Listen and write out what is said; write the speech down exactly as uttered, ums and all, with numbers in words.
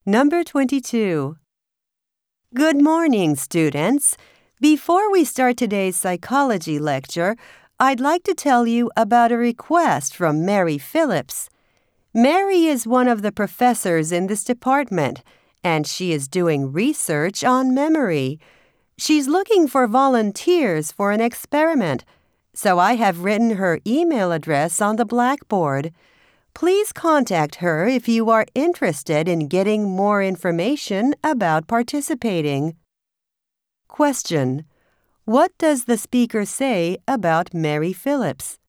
Number twenty-two. Good morning, students. Before we start today's psychology lecture, I'd like to tell you about a request from Mary Phillips. Mary is one of the professors in this department, and she is doing research on memory. She's looking for volunteers for an experiment, so I have written her email address on the blackboard. Please contact her if you are interested in getting more information about participating. Question: What does the speaker say about Mary Phillips?